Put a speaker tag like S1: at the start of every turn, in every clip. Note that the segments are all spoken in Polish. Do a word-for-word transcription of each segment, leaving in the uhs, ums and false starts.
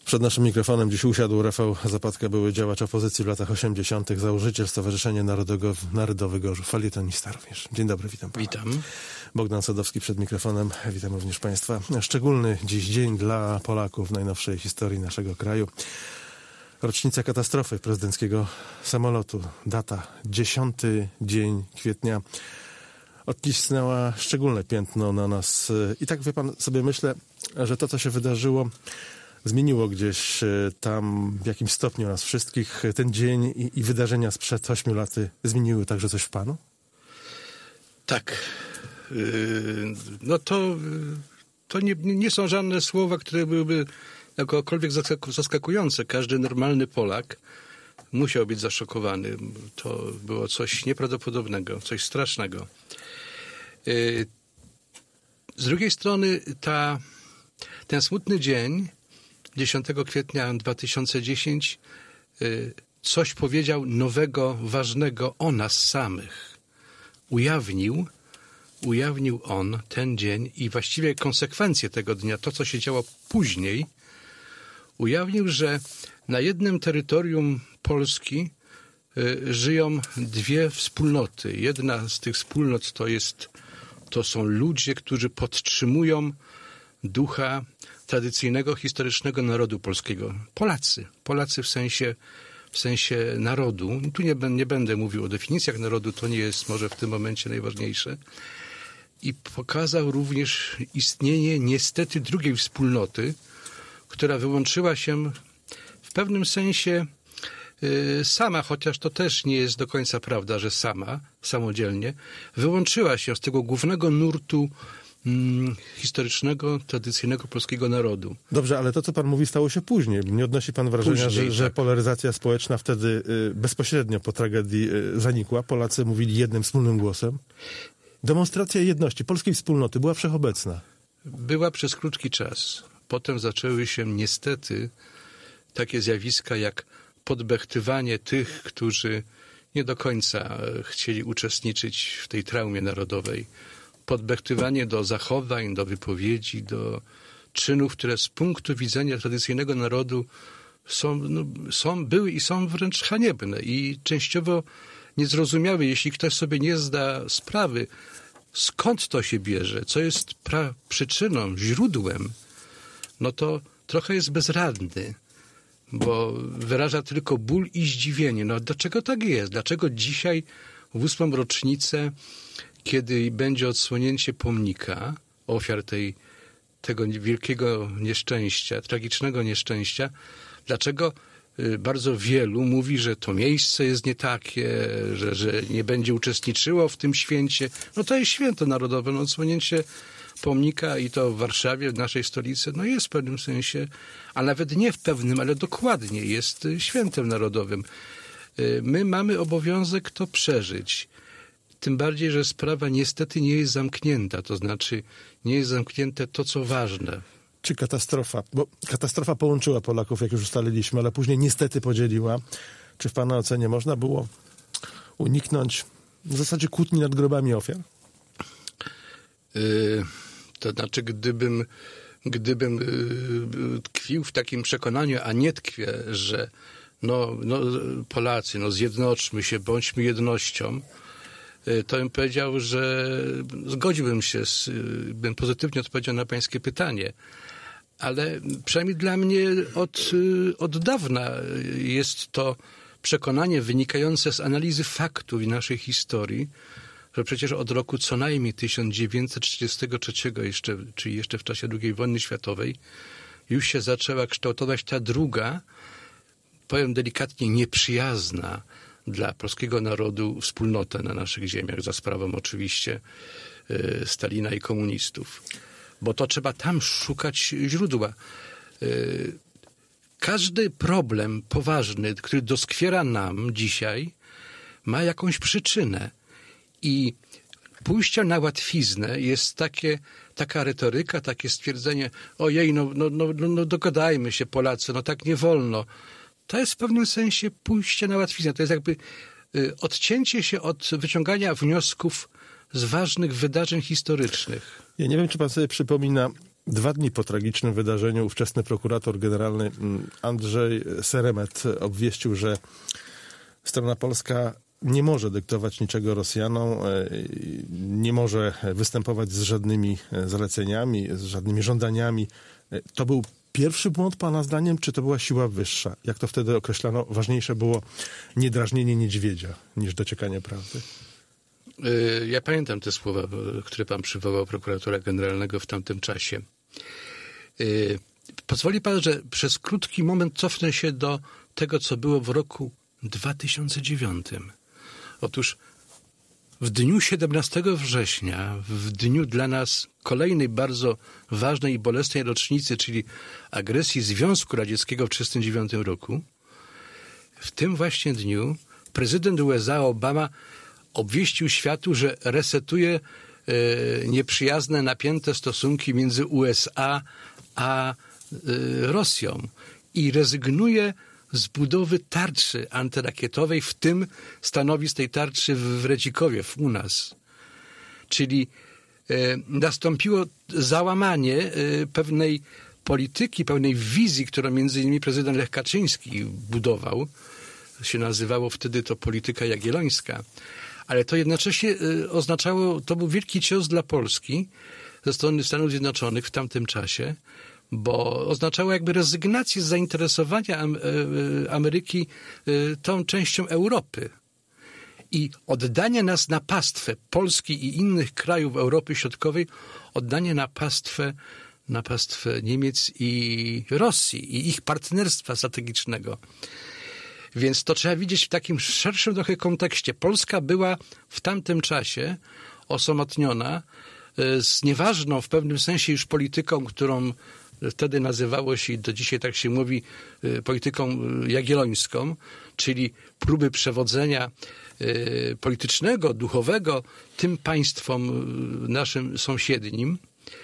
S1: Przed naszym mikrofonem dziś usiadł Rafał Zapadka, były działacz opozycji w latach osiemdziesiątych, założyciel Stowarzyszenia Narodowego, Narodowy Gorzów, felietonista również. Dzień dobry, witam pana.
S2: Witam.
S1: Bogdan Sadowski przed mikrofonem, witam również państwa. Szczególny dziś dzień dla Polaków w najnowszej historii naszego kraju. Rocznica katastrofy prezydenckiego samolotu. Data dziesiąty dzień kwietnia. Odcisnęła szczególne piętno na nas. I tak, wie pan, sobie myślę, że to, co się wydarzyło, zmieniło gdzieś tam w jakimś stopniu nas wszystkich. Ten dzień i, i wydarzenia sprzed ośmiu lat zmieniły także coś w panu?
S2: Tak. No to, to nie, nie są żadne słowa, które byłyby jakokolwiek zaskakujące. Każdy normalny Polak musiał być zaszokowany. To było coś nieprawdopodobnego, coś strasznego. Z drugiej strony ta, ten smutny dzień dziesiątego kwietnia dwa tysiące dziesiątego coś powiedział nowego, ważnego o nas samych. Ujawnił, ujawnił on ten dzień i właściwie konsekwencje tego dnia, to co się działo później, ujawnił, że na jednym terytorium Polski y, żyją dwie wspólnoty. Jedna z tych wspólnot to jest, to są ludzie, którzy podtrzymują ducha tradycyjnego, historycznego narodu polskiego. Polacy. Polacy w sensie, w sensie narodu. Tu nie, nie będę mówił o definicjach narodu, to nie jest może w tym momencie najważniejsze. I pokazał również istnienie niestety drugiej wspólnoty, która wyłączyła się w pewnym sensie y, sama, chociaż to też nie jest do końca prawda, że sama, samodzielnie, wyłączyła się z tego głównego nurtu mm, historycznego, tradycyjnego polskiego narodu.
S1: Dobrze, ale to, co pan mówi, stało się później. Nie odnosi pan wrażenia, później, że, że
S2: tak.
S1: polaryzacja społeczna wtedy y, bezpośrednio po tragedii y, zanikła? Polacy mówili jednym wspólnym głosem? Demonstracja jedności polskiej wspólnoty była wszechobecna.
S2: Była przez krótki czas. Potem zaczęły się niestety takie zjawiska jak podbechtywanie tych, którzy nie do końca chcieli uczestniczyć w tej traumie narodowej. Podbechtywanie do zachowań, do wypowiedzi, do czynów, które z punktu widzenia tradycyjnego narodu są, no, są, były i są wręcz haniebne i częściowo niezrozumiałe, jeśli ktoś sobie nie zda sprawy, skąd to się bierze, co jest pra- przyczyną, źródłem, no to trochę jest bezradny, bo wyraża tylko ból i zdziwienie. No dlaczego tak jest? Dlaczego dzisiaj w ósmą rocznicę, kiedy będzie odsłonięcie pomnika ofiar tej, tego wielkiego nieszczęścia, tragicznego nieszczęścia, dlaczego bardzo wielu mówi, że to miejsce jest nie takie, że, że nie będzie uczestniczyło w tym święcie. No to jest święto narodowe, no odsłonięcie pomnika i to w Warszawie, w naszej stolicy, no jest w pewnym sensie, a nawet nie w pewnym, ale dokładnie jest świętem narodowym. My mamy obowiązek to przeżyć. Tym bardziej, że sprawa niestety nie jest zamknięta, to znaczy nie jest zamknięte to, co ważne.
S1: Czy katastrofa, bo katastrofa połączyła Polaków, jak już ustaliliśmy, ale później niestety podzieliła. Czy w pana ocenie można było uniknąć w zasadzie kłótni nad grobami ofiar?
S2: Yy, to znaczy, gdybym, gdybym yy, tkwił w takim przekonaniu, a nie tkwię, że no, no, Polacy, no zjednoczmy się, bądźmy jednością, yy, to bym powiedział, że zgodziłbym się, z, yy, bym pozytywnie odpowiedział na pańskie pytanie. Ale przynajmniej dla mnie od, od dawna jest to przekonanie wynikające z analizy faktów i naszej historii, że przecież od roku co najmniej tysiąc dziewięćset trzydziestego trzeciego, jeszcze, czyli jeszcze w czasie drugiej wojny światowej, już się zaczęła kształtować ta druga, powiem delikatnie, nieprzyjazna dla polskiego narodu wspólnota na naszych ziemiach, za sprawą oczywiście y, Stalina i komunistów. Bo to trzeba tam szukać źródła. Każdy problem poważny, który doskwiera nam dzisiaj, ma jakąś przyczynę. I pójście na łatwiznę jest takie, taka retoryka, takie stwierdzenie, ojej, no, no, no, no dogadajmy się Polacy, no tak nie wolno. To jest w pewnym sensie pójście na łatwiznę. To jest jakby odcięcie się od wyciągania wniosków z ważnych wydarzeń historycznych.
S1: Ja nie wiem, czy pan sobie przypomina Dwa dni po tragicznym wydarzeniu ówczesny prokurator generalny Andrzej Seremet obwieścił, że strona polska nie może dyktować niczego Rosjanom, nie może występować z żadnymi zaleceniami, z żadnymi żądaniami. To był pierwszy błąd pana zdaniem, czy to była siła wyższa? Jak to wtedy określano? Ważniejsze było niedrażnienie niedźwiedzia niż dociekanie prawdy.
S2: Ja pamiętam te słowa, które pan przywołał, prokuratora generalnego w tamtym czasie. Pozwoli pan, że przez krótki moment cofnę się do tego, co było w roku dwa tysiące dziewiątym. Otóż w dniu siedemnastego września, w dniu dla nas kolejnej bardzo ważnej i bolesnej rocznicy, czyli agresji Związku Radzieckiego w tysiąc dziewięćset trzydziestym dziewiątym roku, w tym właśnie dniu prezydent U S A Obama obwieścił światu, że resetuje e, nieprzyjazne, napięte stosunki między U S A a e, Rosją i rezygnuje z budowy tarczy antyrakietowej, w tym stanowi z tej tarczy w Redzikowie, u nas. Czyli e, nastąpiło załamanie e, pewnej polityki, pewnej wizji, którą między innymi prezydent Lech Kaczyński budował. Się nazywało wtedy to polityka jagiellońska. Ale to jednocześnie e, oznaczało, to był wielki cios dla Polski ze strony Stanów Zjednoczonych w tamtym czasie, bo oznaczało jakby rezygnację z zainteresowania Ameryki tą częścią Europy i oddanie nas na pastwę Polski i innych krajów Europy Środkowej, oddanie na pastwę, na pastwę Niemiec i Rosji i ich partnerstwa strategicznego. Więc to trzeba widzieć w takim szerszym trochę kontekście. Polska była w tamtym czasie osamotniona z nieważną w pewnym sensie już polityką, którą wtedy nazywało się i do dzisiaj tak się mówi polityką jagiellońską, czyli próby przewodzenia politycznego, duchowego tym państwom naszym sąsiednim.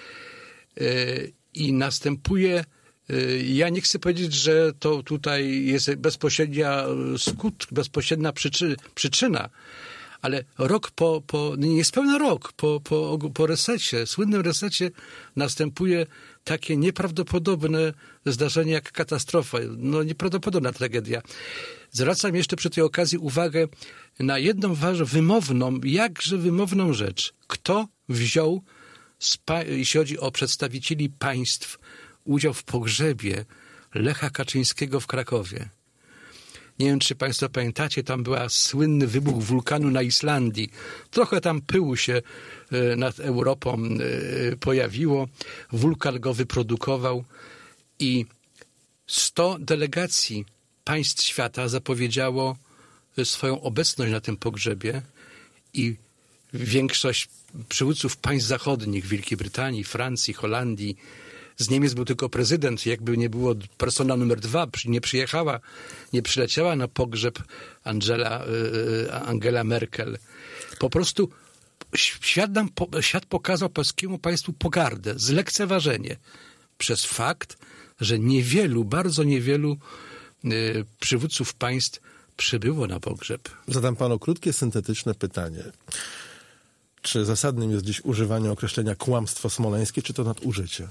S2: I następuje, ja nie chcę powiedzieć, że to tutaj jest bezpośrednia skutk, bezpośrednia przyczy, przyczyna, ale rok po, po niespełna rok po, po, po resecie, słynnym resecie następuje takie nieprawdopodobne zdarzenie jak katastrofa. No nieprawdopodobna tragedia. Zwracam jeszcze przy tej okazji uwagę na jedną ważną, wymowną, jakże wymowną rzecz. Kto wziął, jeśli chodzi o przedstawicieli państw, udział w pogrzebie Lecha Kaczyńskiego w Krakowie? Nie wiem, czy państwo pamiętacie, tam był słynny wybuch wulkanu na Islandii. Trochę tam pyłu się nad Europą pojawiło. Wulkan go wyprodukował i sto delegacji państw świata zapowiedziało swoją obecność na tym pogrzebie i większość przywódców państw zachodnich, Wielkiej Brytanii, Francji, Holandii, z Niemiec był tylko prezydent, jakby nie było persona numer dwa, nie przyjechała, nie przyleciała na pogrzeb Angela, Angela Merkel. Po prostu świat, nam, świat pokazał polskiemu państwu pogardę, zlekceważenie przez fakt, że niewielu, bardzo niewielu y, przywódców państw przybyło na pogrzeb.
S1: Zadam panu krótkie, syntetyczne pytanie. Czy zasadnym jest dziś używanie określenia kłamstwo smoleńskie, czy to nadużycie?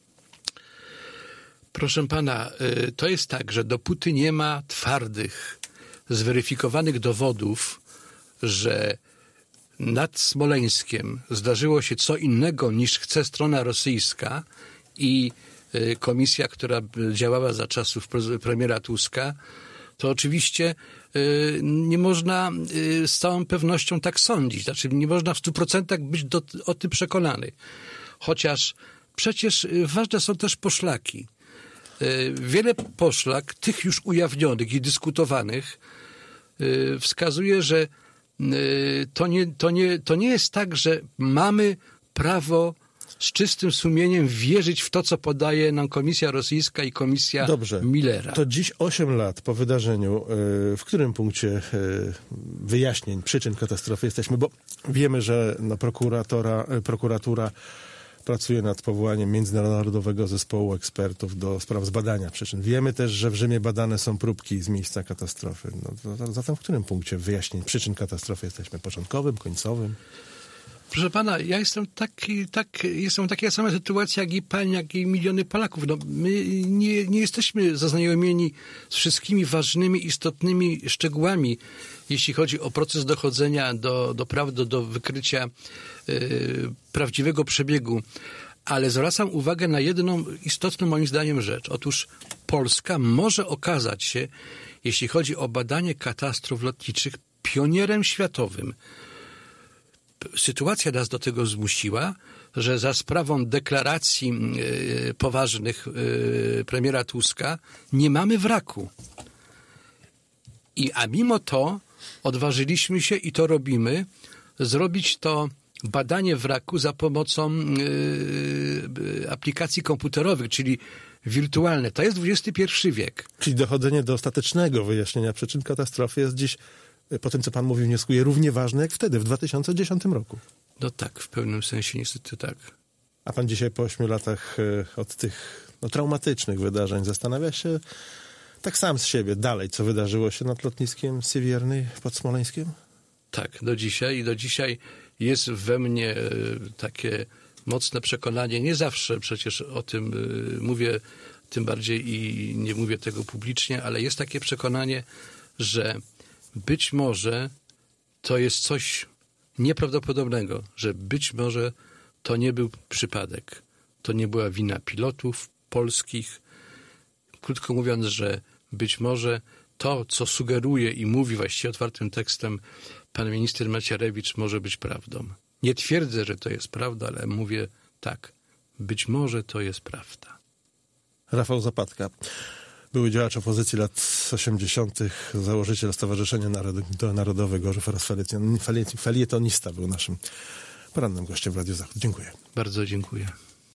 S2: Proszę pana, to jest tak, że dopóty nie ma twardych, zweryfikowanych dowodów, że nad Smoleńskiem zdarzyło się co innego niż chce strona rosyjska i komisja, która działała za czasów premiera Tuska, to oczywiście nie można z całą pewnością tak sądzić. Znaczy nie można w stu procentach być do, o tym przekonany. Chociaż przecież ważne są też poszlaki. Wiele poszlak, tych już ujawnionych i dyskutowanych, wskazuje, że to nie, to nie, to nie jest tak, że mamy prawo z czystym sumieniem wierzyć w to, co podaje nam Komisja Rosyjska i Komisja
S1: Dobrze.
S2: Millera.
S1: To dziś osiem lat po wydarzeniu, w którym punkcie wyjaśnień przyczyn katastrofy jesteśmy? Bo wiemy, że no, prokuratora, prokuratura pracuje nad powołaniem międzynarodowego zespołu ekspertów do spraw zbadania przyczyn. Wiemy też, że w Rzymie badane są próbki z miejsca katastrofy. No, to, zatem w którym punkcie wyjaśnień przyczyn katastrofy jesteśmy? Początkowym, końcowym?
S2: Proszę pana, ja jestem taki, tak, jestem w takiej samej sytuacji jak i pan, jak i miliony Polaków. No, my nie, nie jesteśmy zaznajomieni z wszystkimi ważnymi, istotnymi szczegółami, jeśli chodzi o proces dochodzenia do, do prawdy, do wykrycia yy, prawdziwego przebiegu. Ale zwracam uwagę na jedną istotną moim zdaniem rzecz. Otóż Polska może okazać się, jeśli chodzi o badanie katastrof lotniczych, pionierem światowym. Sytuacja nas do tego zmusiła, że za sprawą deklaracji y, poważnych y, premiera Tuska nie mamy wraku. I, a mimo to odważyliśmy się, i to robimy, zrobić to badanie wraku za pomocą y, aplikacji komputerowych, czyli wirtualne. To jest dwudziesty pierwszy wiek.
S1: Czyli dochodzenie do ostatecznego wyjaśnienia przyczyn katastrofy jest dziś, po tym co pan mówił, wnioskuję, równie ważne jak wtedy, w dwa tysiące dziesiątym roku.
S2: No tak, w pewnym sensie niestety tak.
S1: A pan dzisiaj po ośmiu latach od tych no, traumatycznych wydarzeń zastanawia się tak sam z siebie dalej, co wydarzyło się nad lotniskiem Siewiernej pod Smoleńskiem?
S2: Tak, do dzisiaj i do dzisiaj jest we mnie takie mocne przekonanie, nie zawsze przecież o tym mówię, tym bardziej i nie mówię tego publicznie, ale jest takie przekonanie, że być może to jest coś nieprawdopodobnego, że być może to nie był przypadek. To nie była wina pilotów polskich. Krótko mówiąc, że być może to, co sugeruje i mówi właściwie otwartym tekstem pan minister Macierewicz, może być prawdą. Nie twierdzę, że to jest prawda, ale mówię tak. Być może to jest prawda.
S1: Rafał Zapadka, były działacz opozycji lat osiemdziesiątych, założyciel Stowarzyszenia Narodowego Gorzów oraz felietonista, był naszym porannym gościem w Radiu Zachód. Dziękuję.
S2: Bardzo dziękuję.